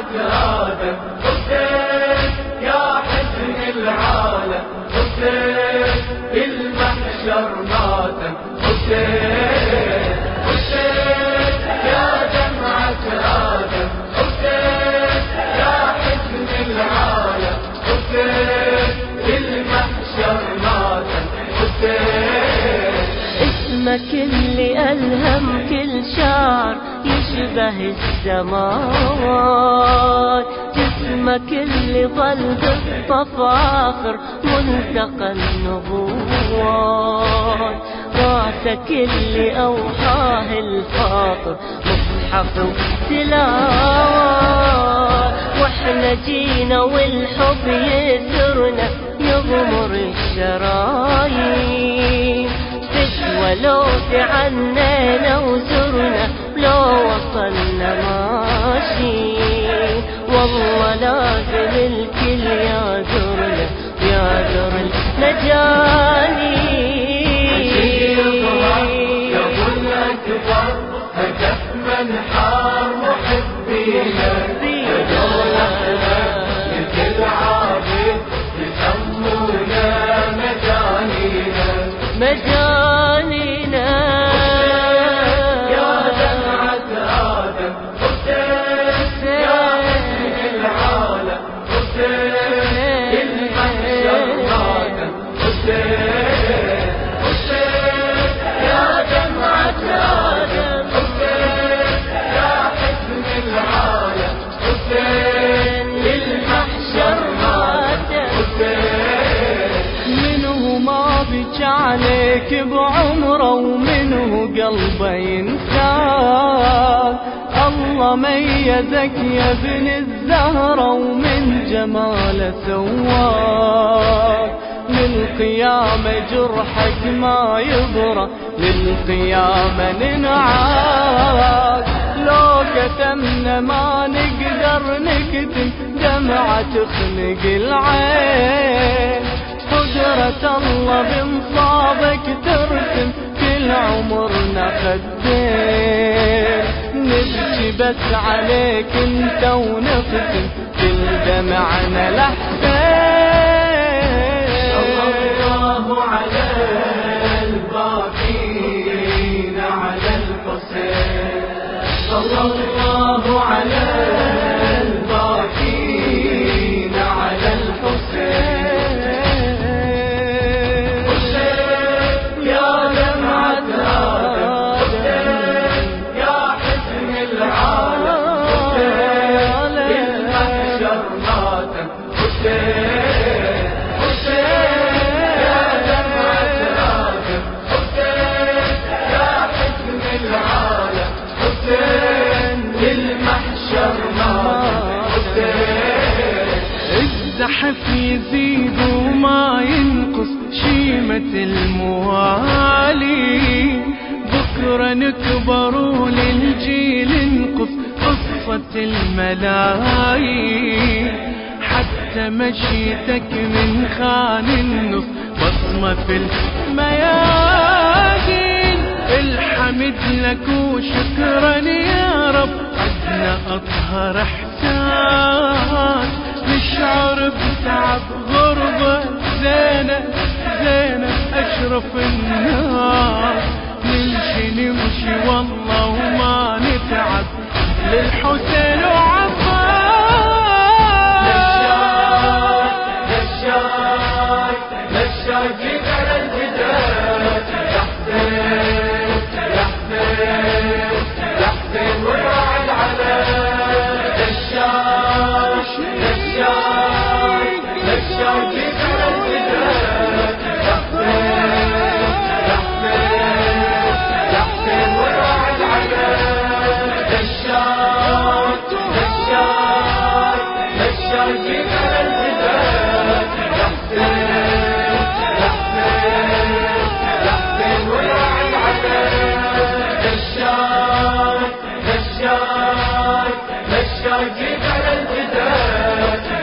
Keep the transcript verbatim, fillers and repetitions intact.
دمعة آدم حسين يا حزن العالم حسين المحشر ماتم حسين حسين يا دمعة آدم حسين يا حزن العالم حسين المحشر ماتم حسين. اسمك اللي ألهم كل شعر يشبه السماوات، جسمك اللي ظل بالطف آخر ملتقى النبوات، راسك اللي أوحاه الفاطر مصحف وتلاوات، واحنا جينا والحب يسرنا يغمر الشرايين، ولو تعنينا وزرنا لو وصلنا ماشي، والله لازم الكل يعذرنا يعذر المجاني. يا ابو الاكبر هدف من حار محبينا مثل عابد يسمونا مجانينا مجانينا. يا دمعة آدم حسين يا حزن العالم حسين المحشر ماتم حسين حسين يا دمعة آدم حسين يا حزن العالم حسين المحشر ماتم حسين. منه ما بكى عليك بعمره ومنه قلبه ينساك، الله ميزك يا ابن الزهرة ومن جماله سواك، للقيامة جرحك ما يبرى للقيامة ننعاك، لو كتمنا ما نقدر نكتم دمعة تخنق العين، قدرة الله بمصابك ترسم كل عمرنا خدين، نبكي بس عليك انت ونختم كل دمعنا لحسين. الله على الباقين على الحسين، صلى الله على الباقين على الحسين. الزحف يزيد وما ينقص شيمة الموالي، بكرة نكبر وللجيل نقص قصة الملايين، حتى مشيتك من خان النص بصمة في الميادين، الحمد لك وشكرا يا رب عدنا أطهر إحسان، نشعر بتعب غربة زينب زينب أشرف الناس، نمشي نمشي والله وما نتعب للحسين وعباس. نشاي نشاي جيب على الجدار يا حسين يا حسين يا حسين وراعي العلام. نشاي نشاي نشاي جيب على الجدار يا حسين يا حسين يا حسين وراعي العلام. نشاي نشاي نشاي جيب على الجدار يا حسين يا حسين يا حسين وراعي العلام. نشاي نشاي نشاي جيب على الجدار